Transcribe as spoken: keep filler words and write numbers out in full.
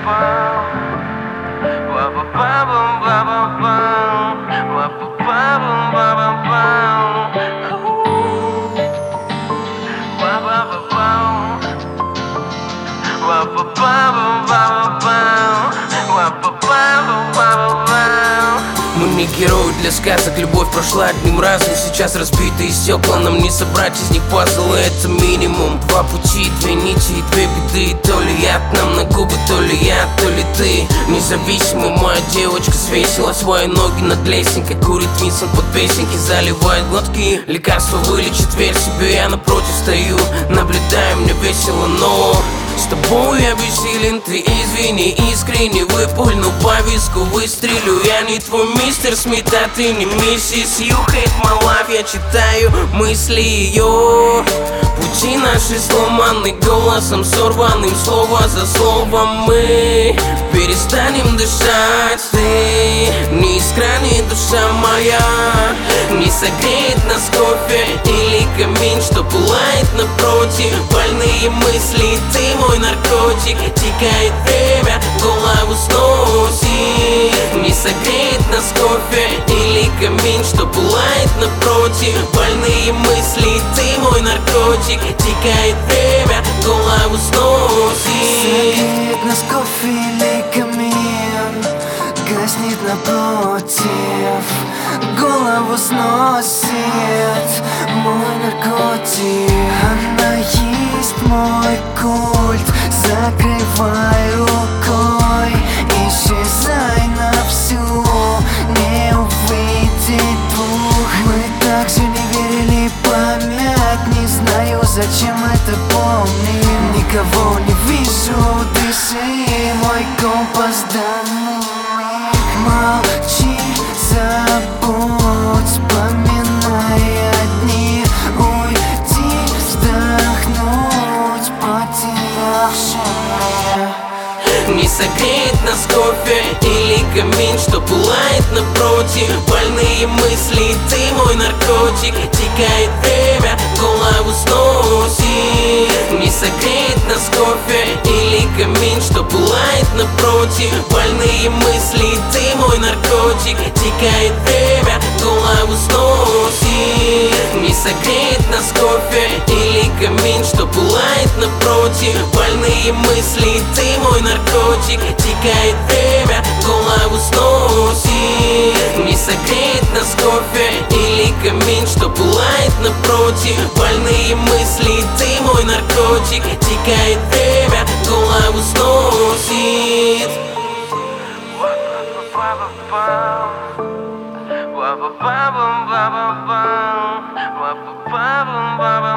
Мы не герои для сказок, любовь прошла одним разом. Сейчас разбитые стекла, нам не собрать из них пазлы. Это минимум, два пути, две нити и две беды. То ли яд нам на губы, то ли я, то ли ты. Независимо моя девочка свесила свои ноги над лесенкой. Курит Винсент под песенки, заливает глотки. Лекарство вылечит, верь себе, я напротив стою. Наблюдаю, мне весело, но с тобой я бессилен, ты извини, искренне выпульну по виску, выстрелю. Я не твой мистер Смит, а ты не миссис You hate my life, я читаю мысли ее. Пути наши сломаны голосом сорванным, слово за словом мы перестанем дышать. Ты не искра, не душа моя, не согреет нас кофе или камин, что пылает напротив. Больные мысли, ты мой наркотик. Текает время, голову сносит. Не согреет нас кофе или камин, что пылает напротив. Больные мысли, ты мой наркотик. Текает время, голову сносит. Согреет нас кофе или камин, гаснет напротив, голову сносит. Мой наркотик, она есть мой культ. Закрывай рукой, исчезай на всю, не увидеть двух. Мы так же не верили, помять не знаю, зачем это помним. Никого не вижу, дыши, мой компас данных. Молчи, забудь, вспоминай одни. Уйти, вздохнуть, потерявший меня. Не согреет нас кофе или камин, что пылает напротив. Больные мысли, ты мой наркотик. Текает время, голову сносит. Не согреет нас кофе или камин, что пылает напротив. Больные мысли, ты мой наркотик. Текает время, голову сносит. Не согреет нас кофе или камин, что пылает напротив. Больные мысли, ты мой наркотик. Текает время, голову сносит. Не согреет нас кофе или камин, что пылает напротив. Больные мысли, ты мой наркотик. Текает время, голову сносит. Ba ba ba ba ba ba ba ba ba ba ba ba